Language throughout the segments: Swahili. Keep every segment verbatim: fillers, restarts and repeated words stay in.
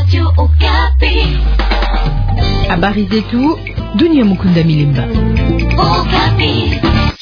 Radio Okapi. Habari zetu Dunia Mukunda Milemba. Okapi.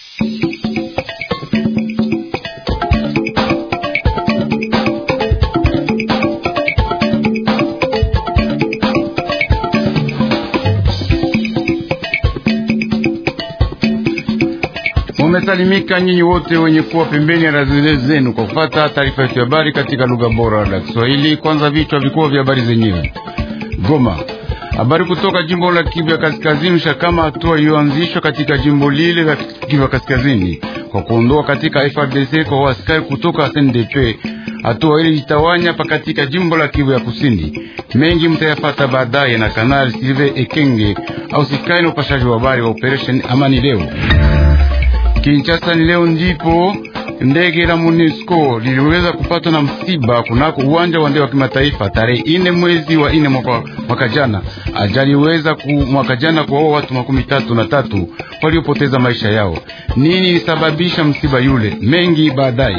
Mumesalimika nyinyi wote wenye kuwa pembeni ya radio zenu kwa kufuata taarifa ya habari katika lugha bora la Kiswahili. Kwanza vichwa vikubwa vya habari zenyewe. Goma. Habari kutoka jimbo la Kivu ya Kaskazini kama hatua iliyoanzishwa katika jimbo lile la Kivu ya Kaskazini kwa kuondoa katika F A R D C kwa askari kutoka S N D P. Hatua ile itawanya pa katika jimbo la Kivu ya Kusini. Mengi mtayapata baadaye na Kanali Silve Ekenge au sikai na upashaji wa habari wa Operation Amani leo. Kinshasa ni leo ndipo ndege la MONUSCO liliweza kupatwa na msiba kunako uwanja wa ndege wa kimataifa tarehe ine mwezi wa ine mwaka, mwaka jana. Ajali weza ku mwaka jana kwa watu makumi tatu na tatu waliopoteza maisha yao. Nini ilisababisha msiba yule? Mengi baadaye.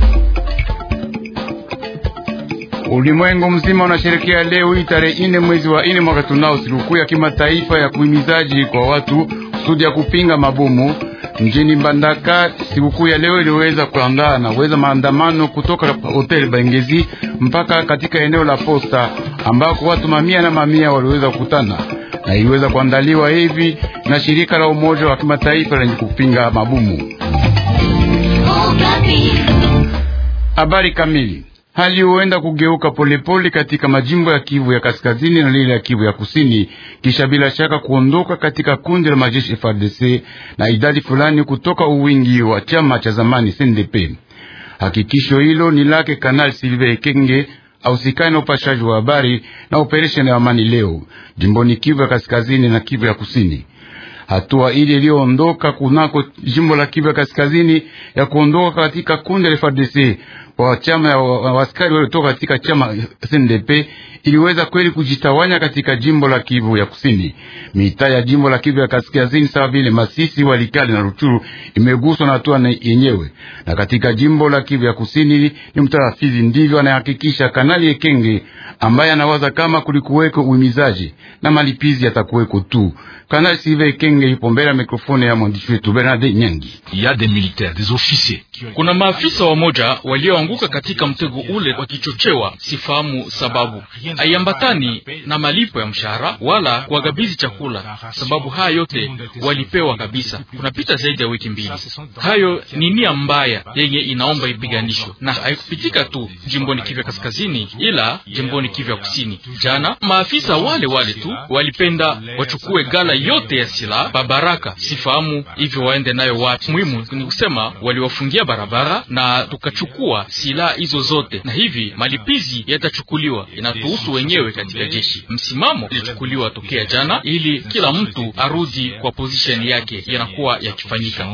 Ulimwengu mzima unasherehekea leo hii tarehe ine mwezi wa ine mwaka tunao sikukuu ya kimataifa ya kuhimizaji kwa watu kusudi ya kupinga mabomu. Mjini Mbandaka sikukuu ya leo iliweza kuandaa na weza maandamano kutoka hotel Bengezi mpaka katika eneo la posta ambako watu mamia na mamia waliweza kukutana, na iliweza kuandaliwa hivi na shirika la umoja wa kimataifa lenye kupinga mabomu. Habari kamili. Hali huenda kugeuka polepole katika majimbo ya Kivu ya Kaskazini na lile ya Kivu ya Kusini, kisha bila shaka kuondoka katika kundi la majeshi F A R D C na idadi fulani kutoka uwingi wa chama cha zamani S N D P. Hakikisho hilo ni lake Kanali Silve Ekenge au sikai na upashaji wa habari na Operation Amani leo jimboni Kivu ya Kaskazini na Kivu ya Kusini. Hatua ile iliyoondoka kunako jimbo la Kivu ya Kaskazini ya kuondoka katika kundi la F A R D C kwa chama ya waskari waliotoka katika chama S N D P iliweza kweli kujitawanya katika jimbo la Kivu ya Kusini. Mitaa ya jimbo la Kivu ya Kaskazini sawa vile Masisi, Walikale na Ruchuru imeguswa na hatua yenyewe. Na katika jimbo la Kivu ya Kusini ni mtarafizi ndivyo anahakikisha Kanali Ekenge, ambaye anawaza kama kulikuweko uimizaji na malipizi yatakuweko tu. Kanali Silve Ekenge ipo mbele ya mikrofoni ya mwandishi wetu Bernard Nyangi. Ya des militaires, des officiers. Kuna maafisa wa moja walioanguka katika mtego ule wakichochewa, sifahamu sababu. Haiambatani na malipo ya mshahara wala kuagabizi chakula, sababu haya yote walipewa kabisa. Kunapita zaidi ya wiki mbili. Hayo ni nia mbaya yenye inaomba ipiganishwe, na haikupitika tu jimboni Kivu Kaskazini ila jimboni Kivu Kusini. Jana maafisa wale wale tu walipenda wachukue gala yote ya silaha babaraka, sifahamu hivyo waende nayo wapi. Muhimu ni kusema waliwafungia barabara na tukachukua silaha hizo zote, na hivi malipizi yatachukuliwa. Inatuhusu wenyewe katika jeshi. Msimamo ilichukuliwa tokea jana ili kila mtu arudi kwa position yake, yanakuwa yakifanyika.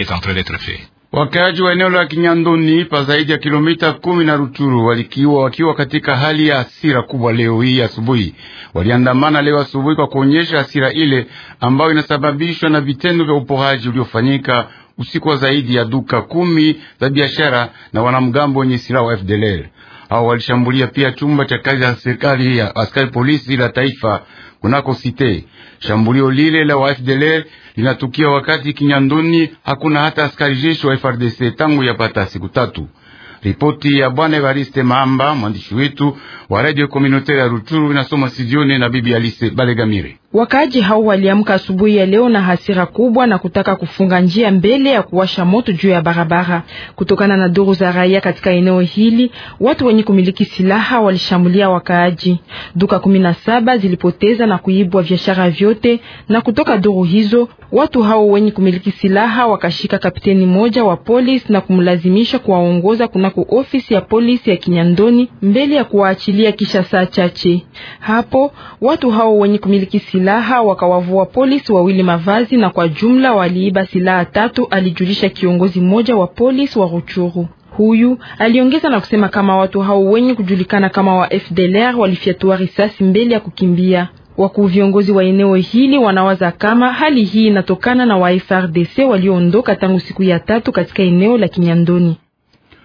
Wakaaji wa eneo la Kinyandoni pa zaidi ya kilomita kumi na Ruchuru walikiwa wakiwa katika hali ya hasira kubwa leo hii asubuhi. Waliandamana leo asubuhi kwa kuonyesha hasira ile ambayo inasababishwa na vitendo vya uporaji uliofanyika usiku wa zaidi ya duka kumi za biashara na wanamgambo wenye silaha wa F D L R. Hao walishambulia pia chumba cha kazi ya serikali ya askari polisi la taifa kunako Site. Shambulio lile la wa F D L R linatukia wakati Kinyandoni hakuna hata askari jeshi wa F A R D C tangu yapata siku tatu. Ripoti ya Bwana Evariste Mahamba, mwandishi wetu wa Radio Communautaire ya Ruchuru, inasoma studioni na Bibi Alice Balegamire. Wakaji hao waliamka asubuhi ya leo na hasira kubwa na kutaka kufunga njia mbele ya kuwasha moto juu ya barabara. Kutokana na duru za raia katika eneo hili, watu wenye kumiliki silaha walishambulia wakaji. Duka kumi na saba zilipoteza na kuibwa biashara vyote, na kutoka duru hizo, watu hao wenye kumiliki silaha wakashika kapiteni moja wa polisi na kumlazimisha kuwaongoza kunako ofisi ya polisi ya Kinyandoni mbele ya kuwaachilia kisha saa chache. Hapo, watu hao wenye kumiliki silaha silaha wakawavua polisi wawili mavazi na kwa jumla waliiba silaha tatu, alijulisha kiongozi mmoja wa polisi wa Ruchuru. Huyu aliongeza na kusema kama watu hao wenye kujulikana kama wa F D L R walifyatua risasi mbele ya kukimbia. Wakuu viongozi wa eneo hili wanawaza kama hali hii inatokana na wa F A R D C walioondoka tangu siku ya tatu katika eneo la Kinyandoni.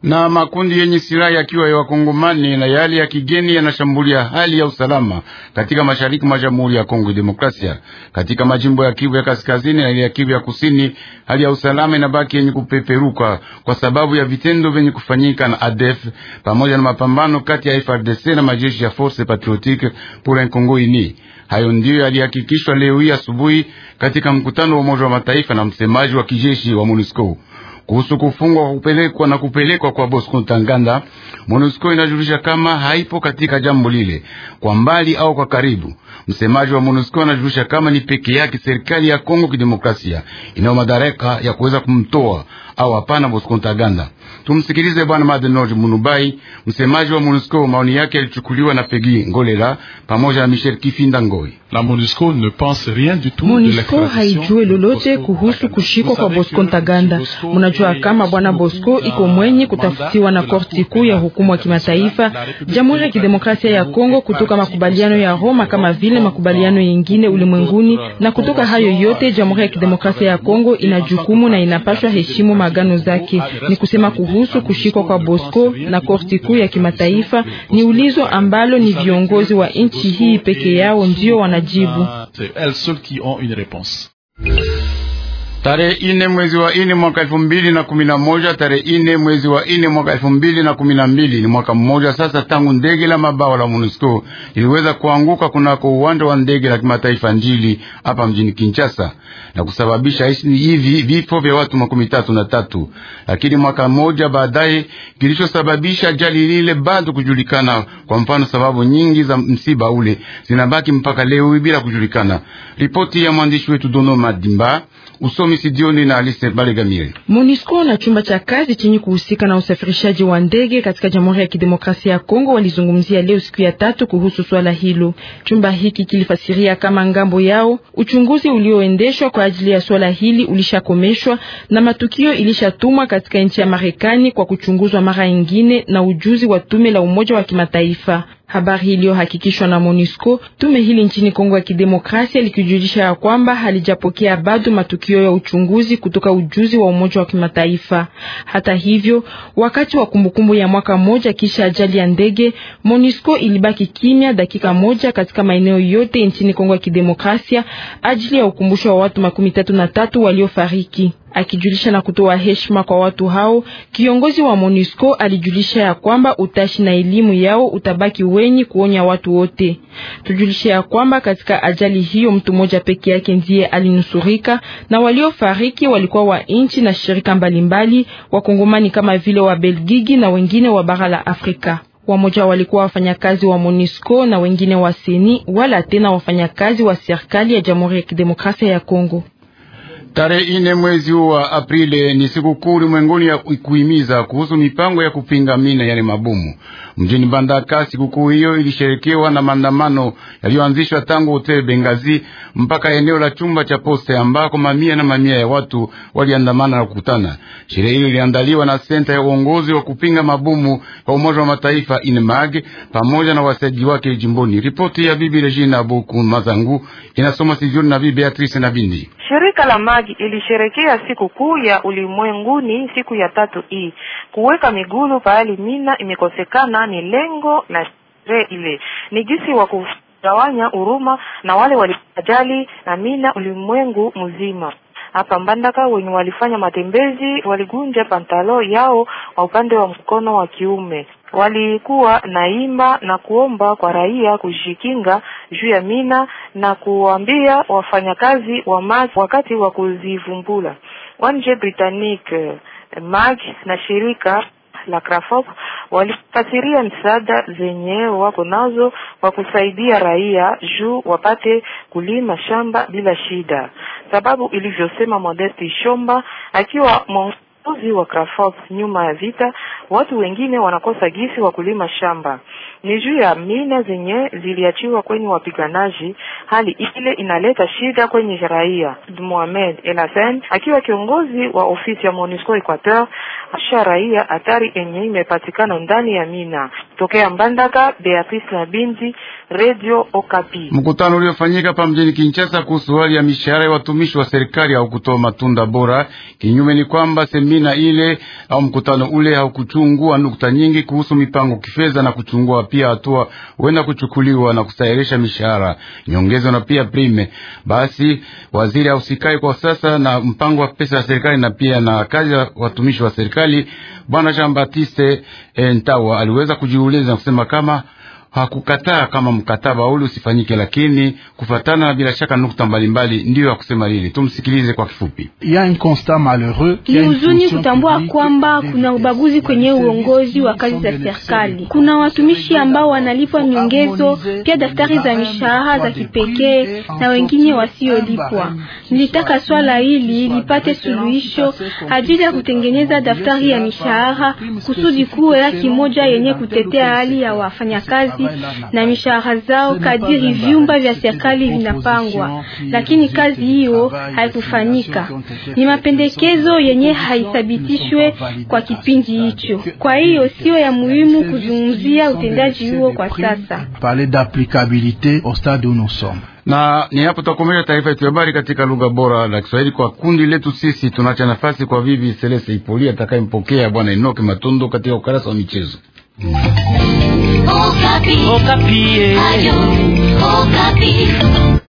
Na makundi yenye silaha yakiwa ya wakongomani na yale ya kigeni yanashambulia hali ya usalama katika mashariki mwa Jamhuri ya Kongo Demokrasia. Katika majimbo ya Kivu ya Kaskazini na ya Kivu ya Kusini, hali ya usalama inabaki yenye kupeperuka kwa sababu ya vitendo vyenye kufanyika na A D F pamoja na mapambano kati ya F A R D C na majeshi ya Force Patriotique pour un Congo Uni. Hayo ndiyo yalihakikishwa leo hii asubuhi katika mkutano wa Umoja wa Mataifa na msemaji wa kijeshi wa MONUSCO. Kuhusu kufungwa kupelekwa na kupelekwa kwa Bosco Ntaganda, MONUSCO inajulisha kama haipo katika jambo lile kwa mbali au kwa karibu. Msemaji wa MONUSCO anajulisha kama ni peke yake serikali ya Kongo Kidemokrasia inayo madaraka ya kuweza kumtoa au hapana Bosco Ntaganda. Tumsikilize Bwana Madenoje Munubai, msemaji wa MONUSCO. Maoni yake yalichukuliwa na Pegi Ngolela pamoja na Michel Kifinda Ngoi. La MONUSCO ne pense rien du tout. MONUSCO haijue lolote kuhusu kushikwa kwa Bosco Ntaganda. Mnajua kama Bwana Bosco iko mwenye kutafutiwa na korti kuu ya hukumu wa kimataifa Jamhuri ya Kidemokrasia ya Kongo kutoka makubaliano ya Roma kama vile makubaliano yengine ulimwenguni, na kutoka hayo yote Jamhuri ya Kidemokrasia ya Kongo ina jukumu na inapaswa heshimu magano zake. Ni kusema kuhusu kushikwa kwa Bosco na korti kuu ya kimataifa ni ulizo ambalo ni viongozi wa nchi hii peke yao ndio wanajibu. Tarehe ine mwezi wa ine mwaka elfu mbili na kumi na moja, tarehe ine mwezi wa ine mwaka elfu mbili na kumi na mbili, ni mwaka mmoja sasa tangu ndege la mabawa la MONUSCO iliweza kuanguka kunako uwanja wa ndege la kimataifa Njili hapa mjini Kinshasa na kusababisha hivi vifo vya watu makumi tatu na tatu. Lakini mwaka mmoja baadaye kilichosababisha ajali lile bado kujulikana. Kwa mfano, sababu nyingi za msiba ule zinabaki mpaka leo bila kujulikana. Ripoti ya mwandishi wetu Dono Madimba, usomi Sidioni na Alice Balegamire. MONUSCO na chumba cha kazi chenye kuhusika na usafirishaji wa ndege katika Jamhuri ya Kidemokrasia ya Kongo walizungumzia leo siku ya tatu kuhusu swala hilo. Chumba hiki kilifasiria kama ngambo yao uchunguzi ulioendeshwa kwa ajili ya swala hili ulishakomeshwa na matukio ilishatumwa katika nchi ya Marekani kwa kuchunguzwa mara nyingine na ujuzi wa tume la Umoja wa Kimataifa. Habari iliyohakikishwa na MONUSCO, tume hili nchini Kongo ya Kidemokrasia likijulisha ya kwamba halijapokea bado matukio ya uchunguzi kutoka ujuzi wa Umoja wa Kimataifa. Hata hivyo, wakati wa kumbukumbu ya mwaka mmoja kisha ajali ya ndege, MONUSCO ilibaki kimya dakika moja katika maeneo yote nchini Kongo ya Kidemokrasia ajili ya ukumbusho wa watu makumi tatu na tatu waliofariki. Akijulisha na kutoa heshima kwa watu hao, kiongozi wa MONUSCO alijulisha ya kwamba utashi na elimu yao utabaki wenye kuonya watu wote. Tujulisha ya kwamba katika ajali hiyo mtu mmoja peke yake ndiye alinusurika na waliofariki walikuwa wa nchi na shirika mbalimbali, wakongomani kama vile wa Belgiji na wengine wa bara la Afrika. Wamoja walikuwa wafanyakazi wa MONUSCO na wengine wa Seni wala tena wafanyakazi wa serikali ya Jamhuri ya Kidemokrasia ya Kongo. Tarehe ine mwezi wa Aprili ni siku kuu ulimwenguni ya kuhimiza kuhusu mipango ya kupinga mina yale mabomu. Mjini Mbandaka siku kuu hiyo ilisherekewa na maandamano yaliyoanzishwa tangu hotel Bengazi mpaka eneo la chumba cha poste ambako mamia na mamia ya watu waliandamana na kukutana. Sherehe hiyo iliandaliwa na senta ya uongozi wa kupinga mabomu kwa Umoja wa Mataifa I N M A G pamoja na wasaidizi wake jimboni. Ripoti ya Bibi Regina Boku Mazangu inasoma Sijioni na Bibi Beatrice na Bindi. Shirika la M A G ilisherekea siku kuu ya ulimwenguni siku ya tatu hii. Kuweka migulu pahali mina imekosekana ni lengo la sherehe ile. Ni jinsi wa kugawanya huruma na wale walipajali na mina ulimwengu mzima. Hapa Mbandaka wenye walifanya matembezi waligunja pantalo yao wa upande wa mkono wa kiume. Walikuwa naimba na kuomba kwa raia kujikinga juu ya mina na kuambia wafanyakazi wa M A G wakati wa kuzivumbula. O N G Britannique, M A G na shirika la Crafop walifasiria msaada zenye wako nazo kwa kusaidia raia juu wapate kulima shamba bila shida. Sababu ilivyosema Modeste Shomba akiwa mwongozi wa Crafop, nyuma ya vita watu wengine wanakosa gisi wa kulima shamba. Ni juu ya mina zenye ziliachiwa kwenye wapiganaji, hali ile inaleta shida kwenye raia. Mohamed Elasen akiwa kiongozi wa ofisi ya MONUSCO Equateur asha raia hatari enye imepatikana ndani ya mina. Tokea Mbandaka, Beatrice Nabindi, Radio Okapi. Mkutano uliofanyika hapa mjini Kinshasa kuhusu hali ya mishahara ya watumishi wa serikali au kutoa matunda bora. Kinyume ni kwamba semina ile au mkutano ule haukuchungua nukta nyingi kuhusu mipango kifedha na kuchungua pia hatua huenda kuchukuliwa na kusahihisha mishahara, nyongezo na pia prime. Basi waziri ausikai kwa sasa na mpango wa pesa ya serikali na pia na kazi ya watumishi wa serikali, Bwana Jean Baptiste Ntawa aliweza kujiuliza na kusema kama hakukataa kama mkataba ule usifanyike, lakini kufatana na bila shaka nukta mbalimbali ndio ya kusema lili. Tumsikilize kwa kifupi. Ni huzuni kutambua kwamba kuna ubaguzi kwenye uongozi wa kazi za serikali. Kuna watumishi ambao wanalipwa nyongezo, pia daftari za mishahara za kipekee na wengine wasiolipwa. Nilitaka swala hili lipate suluhisho ajili ya kutengeneza daftari ya mishahara kusudi kuwe haki moja yenye kutetea hali ya wafanyakazi na mishahara zao kadiri vyumba vya serikali vinapangwa, lakini kazi hiyo haikufanyika. Ni mapendekezo yenye haithibitishwe kwa kipindi hicho. Kwa hiyo sio ya muhimu kuzungumzia utendaji huo kwa sasa. Na ni hapo tutakomesha taarifa yetu ya habari katika lugha bora la Kiswahili kwa kundi letu sisi. Tunaacha nafasi kwa Bibi Celeste Ipoli atakayempokea Bwana Enoke Matondo katika ukarasa wa michezo. Okapi. Okapi. Ayo, Okapi.